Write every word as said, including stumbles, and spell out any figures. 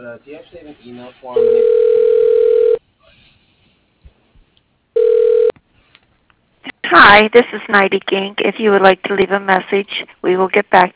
uh, do you actually have an email for him? Maybe- Hi, this is Nighty Gink. If you would like to leave a message, we will get back